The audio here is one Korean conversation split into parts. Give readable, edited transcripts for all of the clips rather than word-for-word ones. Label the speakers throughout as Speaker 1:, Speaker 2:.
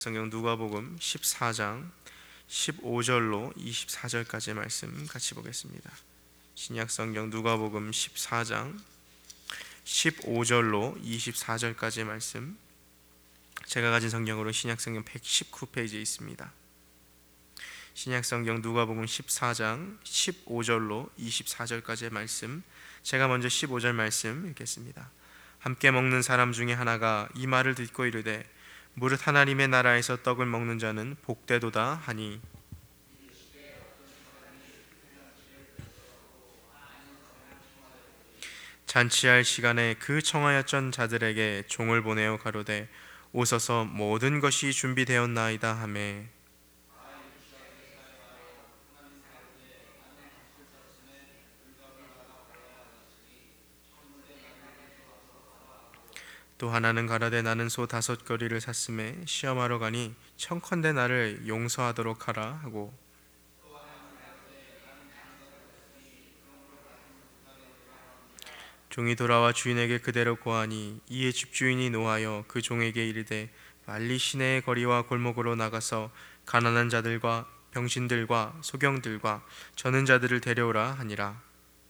Speaker 1: 성경 누가복음 14장 15절로 24절까지의 말씀 같이 보겠습니다. 신약 성경 누가복음 14장 15절로 24절까지의 말씀, 제가 가진 성경으로 신약 성경 119페이지에 있습니다. 신약 성경 누가복음 14장 15절로 24절까지의 말씀, 제가 먼저 15절 말씀 읽겠습니다. 함께 먹는 사람 중에 하나가 이 말을 듣고 이르되 무릇 하나님의 나라에서 떡을 먹는 자는 복되도다 하니, 잔치할 시간에 그 청하였던 자들에게 종을 보내어 가로되 오소서 모든 것이 준비되었나이다 하매, 또 하나는 가라되 나는 소 5거리를 샀음에 시험하러 가니 청컨대 나를 용서하도록 하라 하고, 종이 돌아와 주인에게 그대로 고하니 이에 집주인이 노하여 그 종에게 이르되 빨리 시내의 거리와 골목으로 나가서 가난한 자들과 병신들과 소경들과 저는 자들을 데려오라 하니라.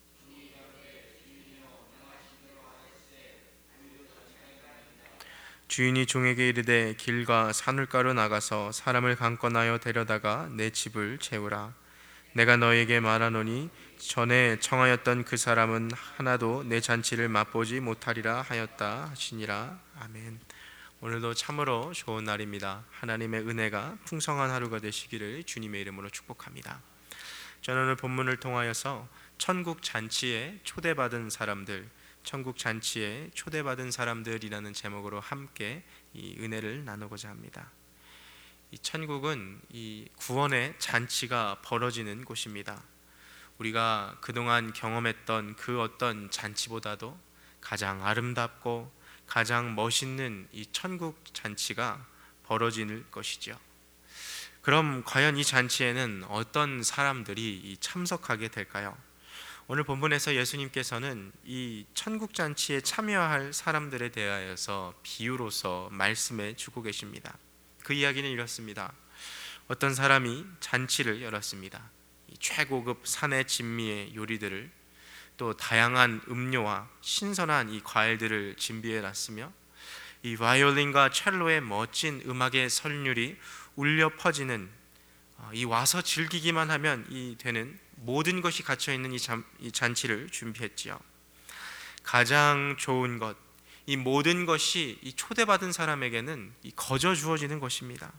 Speaker 1: 주인이 종에게 이르되 길과 산울가로 나가서 사람을 강권하여 데려다가 내 집을 채우라. 내가 너에게 말하노니 전에 청하였던 그 사람은 하나도 내 잔치를 맛보지 못하리라 하였다 하시니라. 아멘. 오늘도 참으로 좋은 날입니다. 하나님의 은혜가 풍성한 하루가 되시기를 주님의 이름으로 축복합니다. 저는 오늘 본문을 통하여서 천국 잔치에 초대받은 사람들, 천국 잔치에 초대받은 사람들이라는 제목으로 함께 이 은혜를 나누고자 합니다. 이 천국은 이 구원의 잔치가 벌어지는 곳입니다. 우리가 그동안 경험했던 그 어떤 잔치보다도 가장 아름답고 가장 멋있는 이 천국 잔치가 벌어질 것이죠. 그럼 과연 이 잔치에는 어떤 사람들이 참석하게 될까요? 오늘 본문에서 예수님께서는 이 천국 잔치에 참여할 사람들에 대하여서 비유로서 말씀해 주고 계십니다. 그 이야기는 이렇습니다. 어떤 사람이 잔치를 열었습니다. 이 최고급 산의 진미의 요리들을, 또 다양한 음료와 신선한 이 과일들을 준비해 놨으며, 이 바이올린과 첼로의 멋진 음악의 선율이 울려 퍼지는, 이 와서 즐기기만 하면 이 되는 모든 것이 갇혀 있는 이 잔치를 준비했지요. 가장 좋은 것, 이 모든 것이 이 초대받은 사람에게는 이 거저 주어지는 것입니다.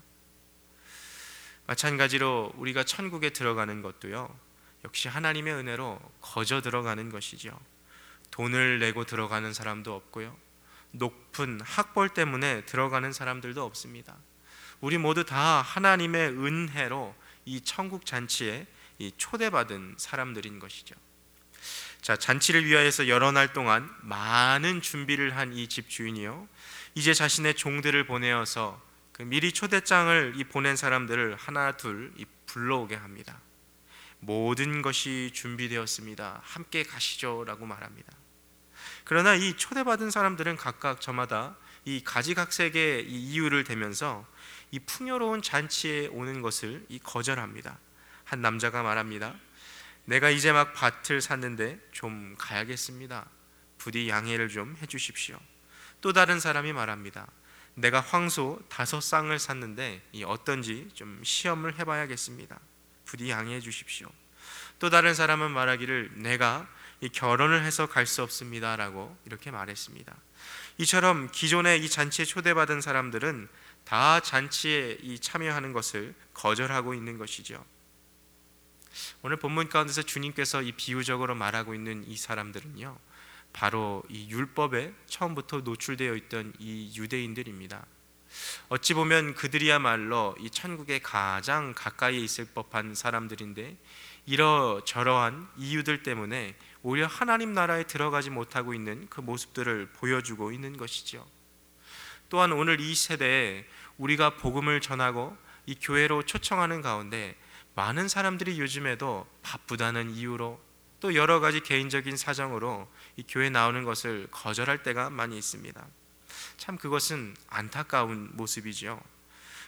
Speaker 1: 마찬가지로 우리가 천국에 들어가는 것도요, 역시 하나님의 은혜로 거저 들어가는 것이죠. 돈을 내고 들어가는 사람도 없고요, 높은 학벌 때문에 들어가는 사람들도 없습니다. 우리 모두 다 하나님의 은혜로 이 천국 잔치에 이 초대받은 사람들인 것이죠. 자, 잔치를 위하여서 여러 날 동안 많은 준비를 한 이 집주인이요, 이제 자신의 종들을 보내어서 그 미리 초대장을 보낸 사람들을 하나 둘 불러오게 합니다. 모든 것이 준비되었습니다. 함께 가시죠 라고 말합니다. 그러나 이 초대받은 사람들은 각각 저마다 이 가지각색의 이 이유를 대면서 이 풍요로운 잔치에 오는 것을 거절합니다. 한 남자가 말합니다. 내가 이제 막 밭을 샀는데 좀 가야겠습니다. 부디 양해를 좀 해주십시오. 또 다른 사람이 말합니다. 내가 황소 5쌍을 샀는데 어떤지 좀 시험을 해봐야겠습니다. 부디 양해해 주십시오. 또 다른 사람은 말하기를 내가 결혼을 해서 갈 수 없습니다 라고 이렇게 말했습니다. 이처럼 기존에 이 잔치에 초대받은 사람들은 다 잔치에 참여하는 것을 거절하고 있는 것이죠. 오늘 본문 가운데서 주님께서 비유적으로 말하고 있는 이 사람들은요, 바로 이 율법에 처음부터 노출되어 있던 이 유대인들입니다. 어찌 보면 그들이야말로 이 천국에 가장 가까이에 있을 법한 사람들인데, 이러저러한 이유들 때문에 오히려 하나님 나라에 들어가지 못하고 있는 그 모습들을 보여주고 있는 것이죠. 또한 오늘 이 세대에 우리가 복음을 전하고 이 교회로 초청하는 가운데 많은 사람들이 요즘에도 바쁘다는 이유로, 또 여러 가지 개인적인 사정으로 이 교회 나오는 것을 거절할 때가 많이 있습니다. 참 그것은 안타까운 모습이죠.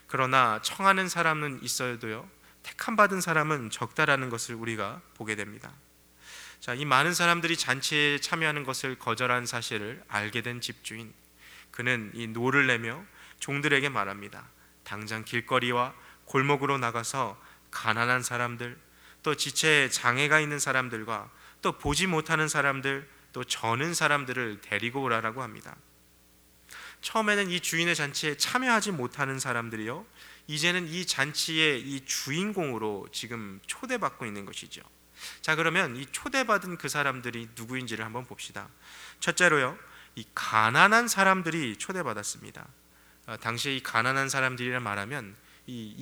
Speaker 1: 그러나 청하는 사람은 있어도요, 택함 받은 사람은 적다라는 것을 우리가 보게 됩니다. 자, 이 많은 사람들이 잔치에 참여하는 것을 거절한 사실을 알게 된 집주인, 그는 이 노를 내며 종들에게 말합니다. 당장 길거리와 골목으로 나가서 가난한 사람들, 또 지체에 장애가 있는 사람들과 또 보지 못하는 사람들, 또 저는 사람들을 데리고 오라라고 합니다. 처음에는 이 주인의 잔치에 참여하지 못하는 사람들이요, 이제는 이 잔치의 이 주인공으로 지금 초대받고 있는 것이죠. 자, 그러면 이 초대받은 그 사람들이 누구인지를 한번 봅시다. 첫째로요, 이 가난한 사람들이 초대받았습니다. 당시에 이 가난한 사람들이라 말하면 이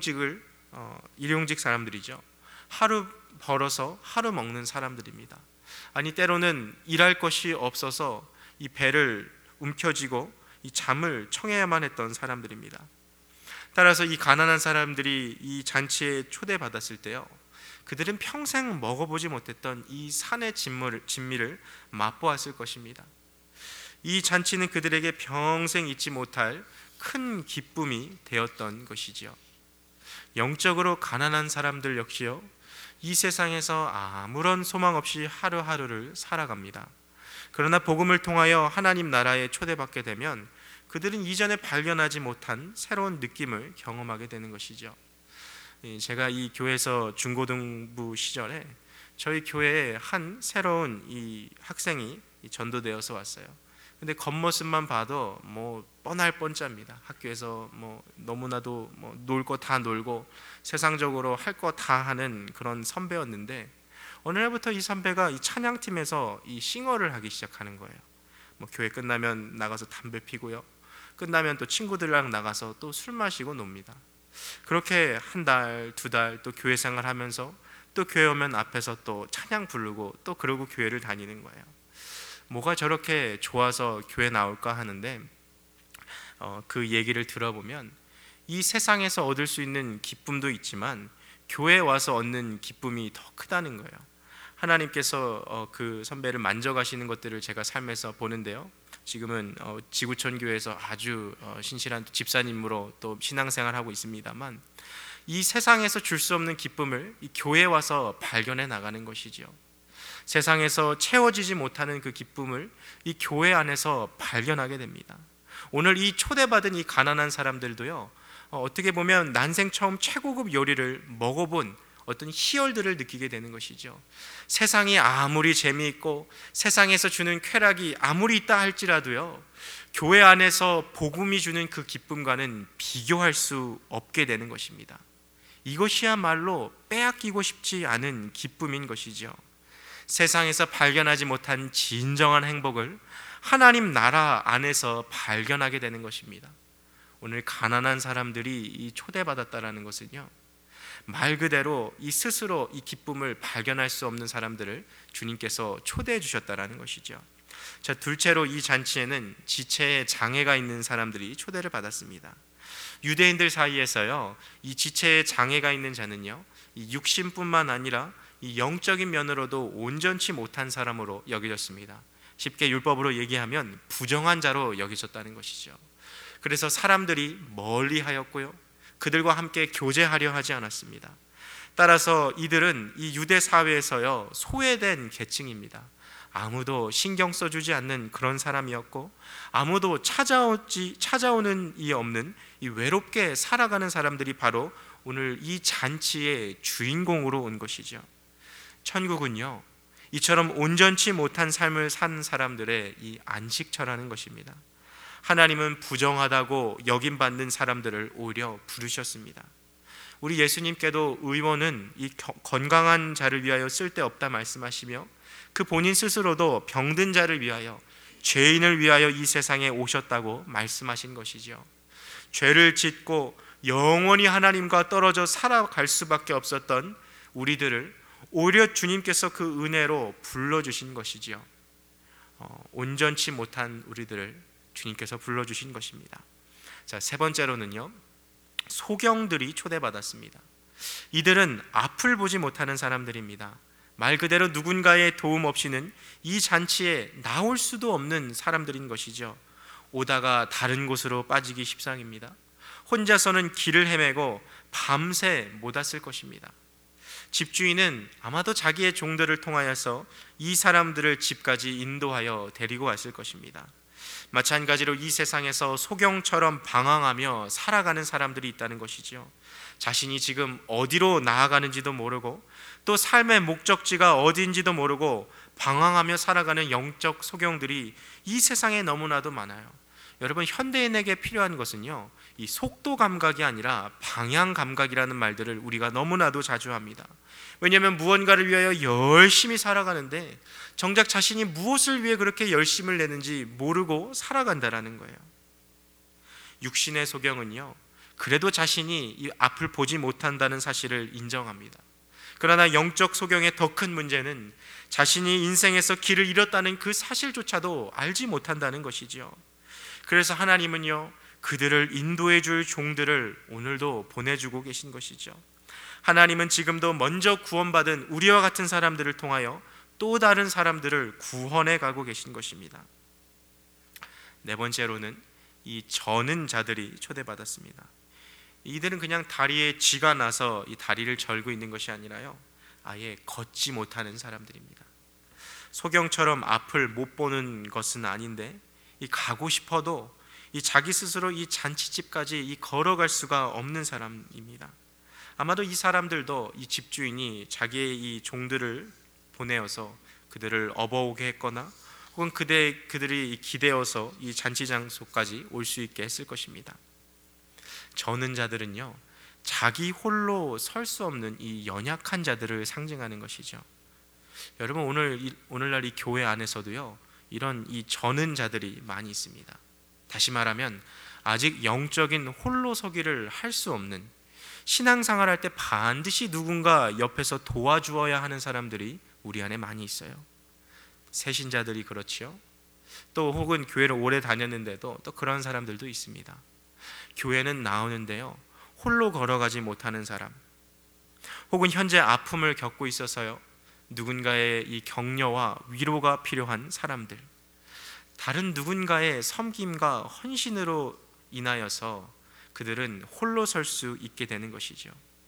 Speaker 1: 일용직 사람들이죠. 하루 벌어서 하루 먹는 사람들입니다. 아니, 때로는 일할 것이 없어서 이 배를 움켜쥐고 이 잠을 청해야만 했던 사람들입니다. 따라서 이 가난한 사람들이 이 잔치에 초대받았을 때요, 그들은 평생 먹어보지 못했던 이 산의 진미를 맛보았을 것입니다. 이 잔치는 그들에게 평생 잊지 못할 큰 기쁨이 되었던 것이지요. 영적으로 가난한 사람들 역시요, 이 세상에서 아무런 소망 없이 하루하루를 살아갑니다. 그러나 복음을 통하여 하나님 나라에 초대받게 되면 그들은 이전에 발견하지 못한 새로운 느낌을 경험하게 되는 것이죠. 제가 이 교회에서 중고등부 시절에 저희 교회에 한 새로운 이 학생이 전도되어서 왔어요. 근데 겉모습만 봐도 뭐 뻔할 뻔짜입니다. 학교에서 뭐 너무나도 뭐 놀 거 다 놀고 세상적으로 할 거 다 하는 그런 선배였는데, 어느 날부터 이 선배가 이 찬양팀에서 이 싱어를 하기 시작하는 거예요. 뭐 교회 끝나면 나가서 담배 피고요, 끝나면 또 친구들이랑 나가서 또 술 마시고 놉니다. 그렇게 한 달, 두 달 또 교회 생활하면서 또 교회 오면 앞에서 또 찬양 부르고 또 그러고 교회를 다니는 거예요. 뭐가 저렇게 좋아서 교회 나올까 하는데, 그 얘기를 들어보면 이 세상에서 얻을 수 있는 기쁨도 있지만 교회에 와서 얻는 기쁨이 더 크다는 거예요. 하나님께서 그 선배를 만져가시는 것들을 제가 삶에서 보는데요, 지금은 지구촌 교회에서 아주 신실한 집사님으로 또 신앙생활하고 있습니다만, 이 세상에서 줄 수 없는 기쁨을 이 교회에 와서 발견해 나가는 것이죠. 세상에서 채워지지 못하는 그 기쁨을 이 교회 안에서 발견하게 됩니다. 오늘 이 초대받은 이 가난한 사람들도요, 어떻게 보면 난생 처음 최고급 요리를 먹어본 어떤 희열들을 느끼게 되는 것이죠. 세상이 아무리 재미있고 세상에서 주는 쾌락이 아무리 있다 할지라도요, 교회 안에서 복음이 주는 그 기쁨과는 비교할 수 없게 되는 것입니다. 이것이야말로 빼앗기고 싶지 않은 기쁨인 것이죠. 세상에서 발견하지 못한 진정한 행복을 하나님 나라 안에서 발견하게 되는 것입니다. 오늘 가난한 사람들이 이 초대받았다라는 것은요, 말 그대로 이 스스로 이 기쁨을 발견할 수 없는 사람들을 주님께서 초대해 주셨다라는 것이죠. 자, 둘째로 이 잔치에는 지체에 장애가 있는 사람들이 초대를 받았습니다. 유대인들 사이에서요, 이 지체에 장애가 있는 자는요, 이 육신뿐만 아니라 이 영적인 면으로도 온전치 못한 사람으로 여겨졌습니다. 쉽게 율법으로 얘기하면 부정한 자로 여겨졌다는 것이죠. 그래서 사람들이 멀리하였고요, 그들과 함께 교제하려 하지 않았습니다. 따라서 이들은 이 유대 사회에서요, 소외된 계층입니다. 아무도 신경 써주지 않는 그런 사람이었고, 아무도 찾아오는 이 없는 이 외롭게 살아가는 사람들이 바로 오늘 이 잔치의 주인공으로 온 것이죠. 천국은요, 이처럼 온전치 못한 삶을 산 사람들의 이 안식처라는 것입니다. 하나님은 부정하다고 여김받는 사람들을 오히려 부르셨습니다. 우리 예수님께도 의원은 이 건강한 자를 위하여 쓸데없다 말씀하시며, 그 본인 스스로도 병든 자를 위하여, 죄인을 위하여 이 세상에 오셨다고 말씀하신 것이죠. 죄를 짓고 영원히 하나님과 떨어져 살아갈 수밖에 없었던 우리들을 오히려 주님께서 그 은혜로 불러주신 것이지요. 온전치 못한 우리들을 주님께서 불러주신 것입니다. 자, 세 번째로는요, 소경들이 초대받았습니다. 이들은 앞을 보지 못하는 사람들입니다. 말 그대로 누군가의 도움 없이는 이 잔치에 나올 수도 없는 사람들인 것이죠. 오다가 다른 곳으로 빠지기 십상입니다. 혼자서는 길을 헤매고 밤새 못 왔을 것입니다. 집주인은 아마도 자기의 종들을 통하여서 이 사람들을 집까지 인도하여 데리고 왔을 것입니다. 마찬가지로 이 세상에서 소경처럼 방황하며 살아가는 사람들이 있다는 것이죠. 자신이 지금 어디로 나아가는지도 모르고 또 삶의 목적지가 어디인지도 모르고 방황하며 살아가는 영적 소경들이 이 세상에 너무나도 많아요. 여러분, 현대인에게 필요한 것은요, 이 속도 감각이 아니라 방향 감각이라는 말들을 우리가 너무나도 자주 합니다. 왜냐하면 무언가를 위하여 열심히 살아가는데 정작 자신이 무엇을 위해 그렇게 열심을 내는지 모르고 살아간다라는 거예요. 육신의 소경은요, 그래도 자신이 이 앞을 보지 못한다는 사실을 인정합니다. 그러나 영적 소경의 더 큰 문제는 자신이 인생에서 길을 잃었다는 그 사실조차도 알지 못한다는 것이지요. 그래서 하나님은요, 그들을 인도해 줄 종들을 오늘도 보내주고 계신 것이죠. 하나님은 지금도 먼저 구원받은 우리와 같은 사람들을 통하여 또 다른 사람들을 구원해 가고 계신 것입니다. 네 번째로는 이 저는 자들이 초대받았습니다. 이들은 그냥 다리에 쥐가 나서 이 다리를 절고 있는 것이 아니라요, 아예 걷지 못하는 사람들입니다. 소경처럼 앞을 못 보는 것은 아닌데 이 가고 싶어도 이 자기 스스로 이 잔치집까지 이 걸어갈 수가 없는 사람입니다. 아마도 이 사람들도 이 집주인이 자기의 이 종들을 보내어서 그들을 업어오게 했거나 혹은 그들이 기대어서 이 잔치 장소까지 올 수 있게 했을 것입니다. 저는 자들은요, 자기 홀로 설 수 없는 이 연약한 자들을 상징하는 것이죠. 여러분, 오늘날 이 교회 안에서도요, 이런 이 저는 자들이 많이 있습니다. 다시 말하면 아직 영적인 홀로서기를 할 수 없는, 신앙생활 할 때 반드시 누군가 옆에서 도와주어야 하는 사람들이 우리 안에 많이 있어요. 새신자들이 그렇지요. 또 혹은 교회를 오래 다녔는데도 또 그런 사람들도 있습니다. 교회는 나오는데요, 홀로 걸어가지 못하는 사람, 혹은 현재 아픔을 겪고 있어서요, 누군가의 이 격려와 위로가 필요한 사람들, 다른 누군가의 섬김과 헌신으로 인하여서 그들은 홀로 설 수 있게 되는 것이죠.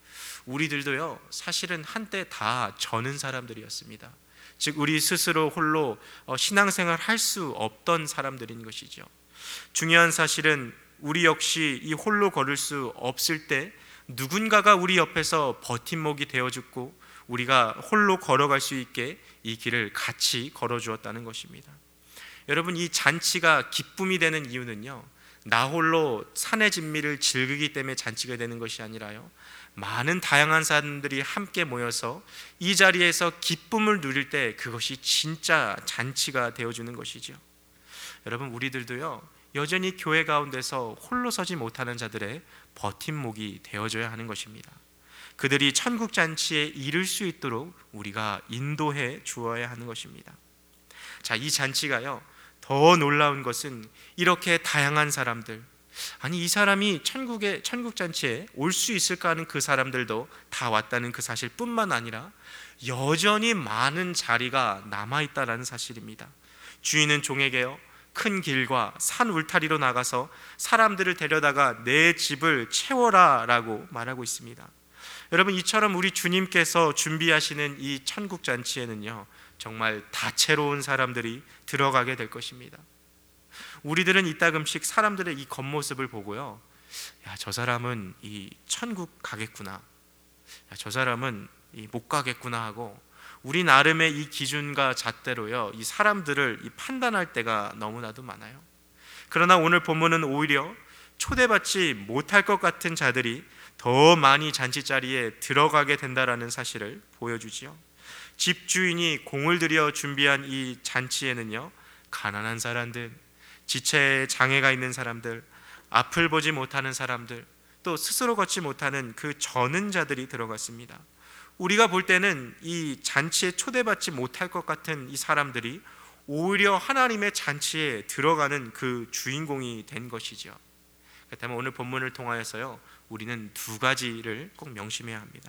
Speaker 1: 우리들도요, 사실은 한때 다 저는 사람들이었습니다. 즉 우리 스스로 홀로 신앙생활 할 수 없던 사람들인 것이죠. 중요한 사실은 우리 역시 이 홀로 걸을 수 없을 때 누군가가 우리 옆에서 버팀목이 되어주고 우리가 홀로 걸어갈 수 있게 이 길을 같이 걸어주었다는 것입니다. 여러분, 이 잔치가 기쁨이 되는 이유는요, 나 홀로 산의 진미를 즐기기 때문에 잔치가 되는 것이 아니라요, 많은 다양한 사람들이 함께 모여서 이 자리에서 기쁨을 누릴 때 그것이 진짜 잔치가 되어주는 것이죠. 여러분, 우리들도요, 여전히 교회 가운데서 홀로 서지 못하는 자들의 버팀목이 되어줘야 하는 것입니다. 그들이 천국 잔치에 이를 수 있도록 우리가 인도해 주어야 하는 것입니다. 자, 이 잔치가요, 더 놀라운 것은 이렇게 다양한 사람들, 아니 이 사람이 천국 잔치에 올 수 있을까 하는 그 사람들도 다 왔다는 그 사실뿐만 아니라 여전히 많은 자리가 남아있다는 사실입니다. 주인은 종에게요, 큰 길과 산 울타리로 나가서 사람들을 데려다가 내 집을 채워라 라고 말하고 있습니다. 여러분, 이처럼 우리 주님께서 준비하시는 이 천국 잔치에는요, 정말 다채로운 사람들이 들어가게 될 것입니다. 우리들은 이따금씩 사람들의 이 겉모습을 보고요, 야, 저 사람은 이 천국 가겠구나, 야, 저 사람은 못 가겠구나 하고 우리 나름의 이 기준과 잣대로요, 이 사람들을 판단할 때가 너무나도 많아요. 그러나 오늘 본문은 오히려 초대받지 못할 것 같은 자들이 더 많이 잔치자리에 들어가게 된다라는 사실을 보여주지요. 집주인이 공을 들여 준비한 이 잔치에는요, 가난한 사람들, 지체에 장애가 있는 사람들, 앞을 보지 못하는 사람들, 또 스스로 걷지 못하는 그 저는 자들이 들어갔습니다. 우리가 볼 때는 이 잔치에 초대받지 못할 것 같은 이 사람들이 오히려 하나님의 잔치에 들어가는 그 주인공이 된 것이죠. 그렇다면 오늘 본문을 통하여서요, 우리는 두 가지를 꼭 명심해야 합니다.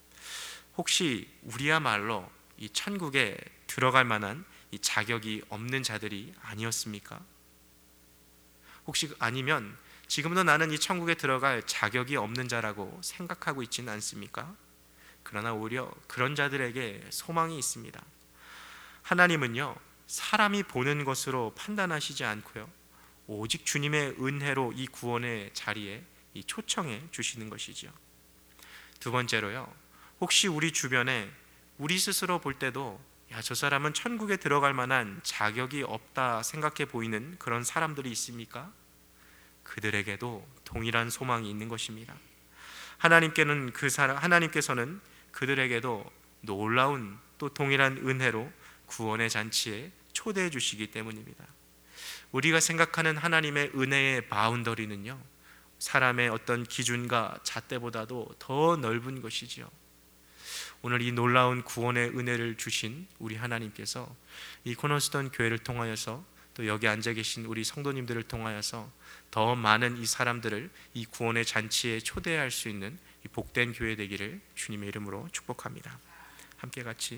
Speaker 1: 혹시 우리야말로 이 천국에 들어갈 만한 이 자격이 없는 자들이 아니었습니까? 혹시 아니면 지금도 나는 이 천국에 들어갈 자격이 없는 자라고 생각하고 있지는 않습니까? 그러나 오히려 그런 자들에게 소망이 있습니다. 하나님은요, 사람이 보는 것으로 판단하시지 않고요, 오직 주님의 은혜로 이 구원의 자리에 이 초청해 주시는 것이지요. 두 번째로요, 혹시 우리 주변에 우리 스스로 볼 때도 저 사람은 천국에 들어갈 만한 자격이 없다 생각해 보이는 그런 사람들이 있습니까? 그들에게도 동일한 소망이 있는 것입니다. 하나님께서는 그들에게도 놀라운 또 동일한 은혜로 구원의 잔치에 초대해 주시기 때문입니다. 우리가 생각하는 하나님의 은혜의 바운더리는요, 사람의 어떤 기준과 잣대보다도 더 넓은 것이지요. 오늘 이 놀라운 구원의 은혜를 주신 우리 하나님께서 이 코너스톤 교회를 통하여서 또 여기 앉아 계신 우리 성도님들을 통하여서 더 많은 이 사람들을 이 구원의 잔치에 초대할 수 있는 이 복된 교회 되기를 주님의 이름으로 축복합니다. 함께 같이